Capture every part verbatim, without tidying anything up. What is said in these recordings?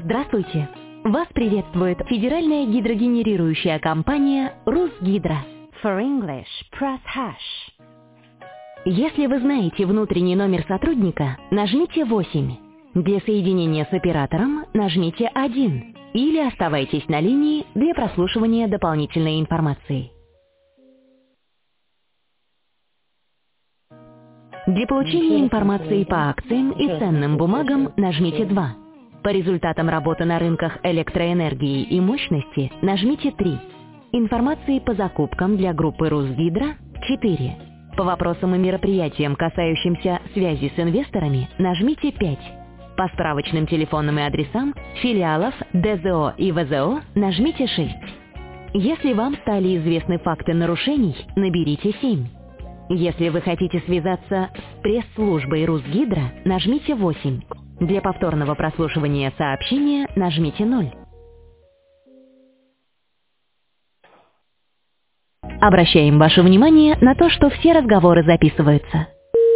Здравствуйте! Вас приветствует федеральная гидрогенерирующая компания «Русгидро». For English, press hash. Если вы знаете внутренний номер сотрудника, нажмите восемь. Для соединения с оператором нажмите один. Или оставайтесь на линии для прослушивания дополнительной информации. Для получения информации по акциям и ценным бумагам нажмите два. По результатам работы на рынках электроэнергии и мощности нажмите три. Информации по закупкам для группы «Русгидро» четыре. По вопросам и мероприятиям, касающимся связи с инвесторами, нажмите пять. По справочным телефонным и адресам филиалов ДЗО и ВЗО нажмите шесть. Если вам стали известны факты нарушений, наберите семь. Если вы хотите связаться с пресс-службой «Русгидро», нажмите восемь. Для повторного прослушивания сообщения нажмите ноль. Обращаем ваше внимание на то, что все разговоры записываются.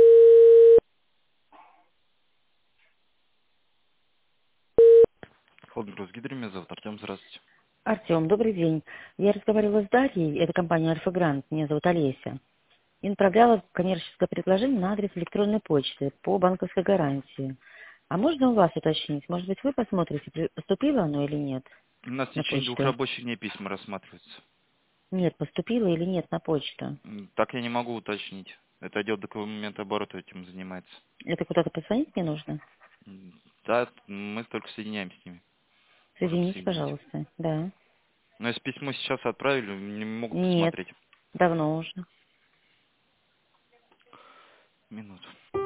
Холдинг Росгидро, меня зовут Артем, здравствуйте. Артем, добрый день. Я разговаривала с Дарьей, это компания Альфа Грант, меня зовут Олеся. И направляла коммерческое предложение на адрес электронной почты по банковской гарантии. А можно у вас уточнить? Может быть, вы посмотрите, при- поступило оно или нет У нас в на течение двух почту? рабочих дней письма рассматриваются. Нет, поступило или нет на почту? М, Так я не могу уточнить. Это отдел документа оборота этим занимается. Это куда-то позвонить мне нужно? М, Да, мы только соединяем с ними. Можем Соедините, соединить. пожалуйста. Да. Но если письмо сейчас отправили, не могут Нет, посмотреть. давно уже. Минуту.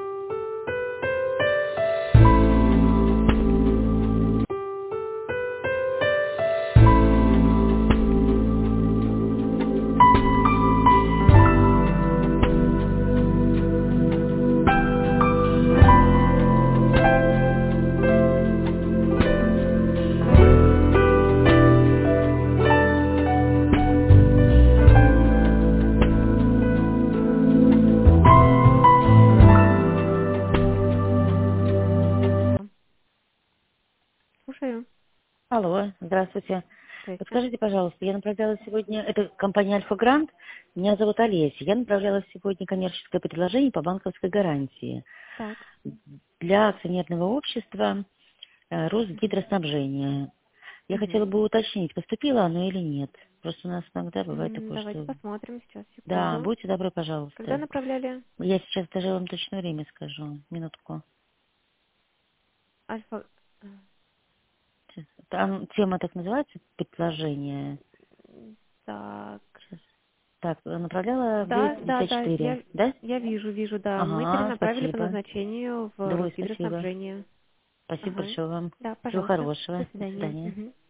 Слушаю. Алло, здравствуйте. Здрасте. Подскажите, пожалуйста, я направляла сегодня, это компания Альфа Грант, меня зовут Олеся, я направляла сегодня коммерческое предложение по банковской гарантии Так. для акционерного общества э, Росгидроснабжения. Я хотела Мгм. бы уточнить, поступило оно или нет. Просто у нас иногда бывает М, такое, Давайте что... посмотрим сейчас, Да, секунду. будьте добры, Когда пожалуйста. направляли Я сейчас даже вам точное время скажу. Минутку. альфа? Там тема так называется, предложение. М, Так. Сейчас. Так, направляла в Да, да, да, девять пятьдесят четыре, я, да? я вижу, вижу, да. Мы Ага, перенаправили по спасибо. назначению в Двое спасибо. Росгидроснабжение. Спасибо Ага. большое вам. Да, Всего пожалуйста. До хорошего. До свидания. свидания. Мгм.